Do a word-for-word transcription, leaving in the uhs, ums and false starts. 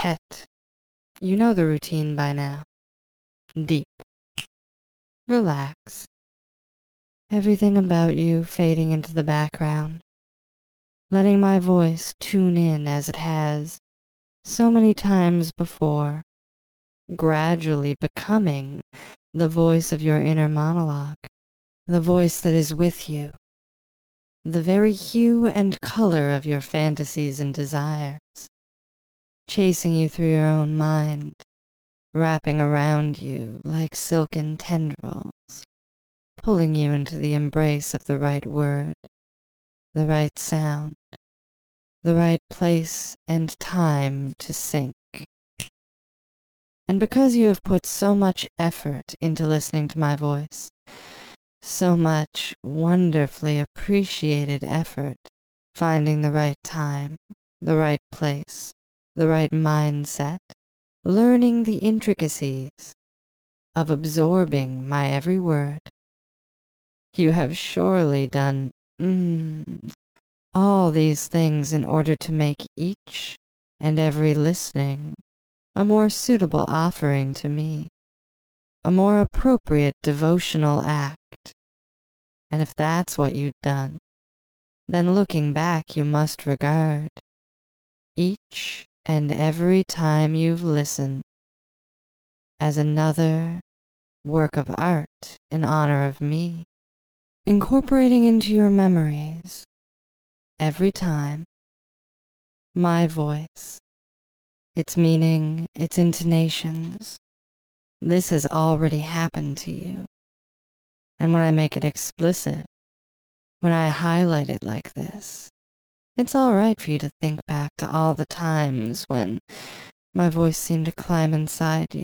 pet. You know the routine by now. Deep. Relax. Everything about you fading into the background. Letting my voice tune in as it has so many times before. Gradually becoming the voice of your inner monologue. The voice that is with you. The very hue and color of your fantasies and desires. Chasing you through your own mind. Wrapping around you like silken tendrils. Pulling you into the embrace of the right word. The right sound. The right place and time to sink. And because you have put so much effort into listening to my voice, so much wonderfully appreciated effort, finding the right time, the right place, the right mindset, learning the intricacies of absorbing my every word, you have surely done mm, all these things in order to make each and every listening a more suitable offering to me, a more appropriate devotional act. And if that's what you've done, then looking back you must regard each and every time you've listened as another work of art in honor of me, incorporating into your memories every time my voice, its meaning, its intonations. This has already happened to you. And when I make it explicit, when I highlight it like this, it's all right for you to think back to all the times when my voice seemed to climb inside you,